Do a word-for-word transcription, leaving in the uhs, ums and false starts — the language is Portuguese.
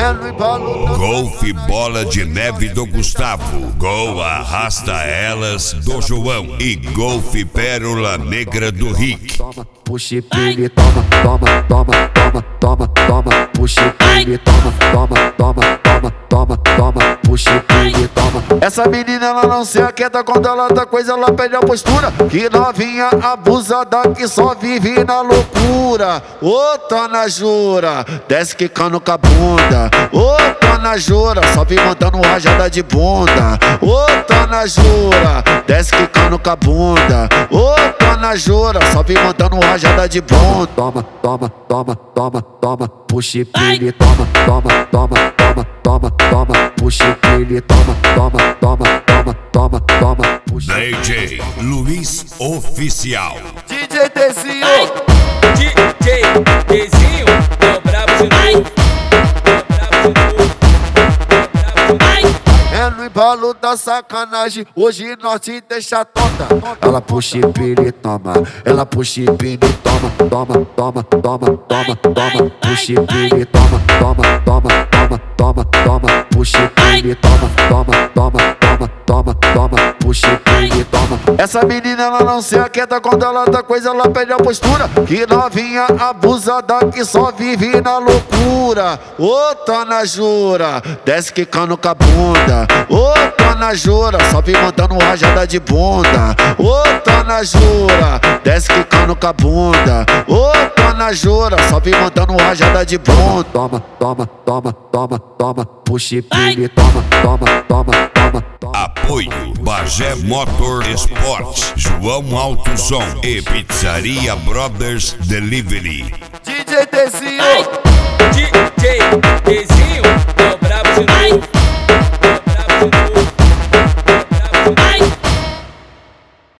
É no embalo da... Golfe Bola de Neve do Gustavo, Gol Arrasta Elas do João e Golfe Pérola Negra do Rick. Toma, puxa e pile, toma, toma, toma, toma, toma, toma, puxa e pile, toma, toma, toma, toma, toma, toma, puxa e pile, toma. Essa menina ela não se aquieta quando ela tá coisa, ela perde a postura. Que novinha abusada que só vive na loucura. Ô, tá na jura, desce quicando com a bunda. Ô, tá na jura, só vem mandando rajada de bunda. Ô, tá na jura, desce quicando com a bunda. Ô, tá na jura, só vem mandando rajada de bunda. Toma, toma, toma, toma, toma, puxa e pile, toma, toma, toma, toma, toma, toma, puxa e pile, toma, toma, toma, toma, toma, toma, puxa. D J Luiz Oficial. D J Tezinho, D J Tezinho, tô bravo de novo. é no embalo da sacanagem, hoje nós te deixa tonta. Ela puxa e pile, toma, ela puxa e pile, toma, toma, toma, toma, toma, toma, puxa e pile, toma, toma, toma, toma, toma, toma, puxa e pile, toma, toma, toma, toma, toma, toma, puxa e pile, toma. Essa menina ela não se aquieta quando ela tá coisa, ela perde a postura. Que novinha abusada que só vive na loucura. Ô, tá na jura, desce quicando com a bunda. Ô, tá na jura, só vem mandando rajada de bunda. Ô, tá na jura, desce quicando com a bunda. Ô, tá na jura, só vem mandando rajada de bunda. Toma, toma, toma, toma, toma, puxa e pile, toma, toma, toma, toma, toma. Apoio Bagé Motor Esportes, João Alto Som e Pizzaria Brothers Delivery. D J Tezinho, D J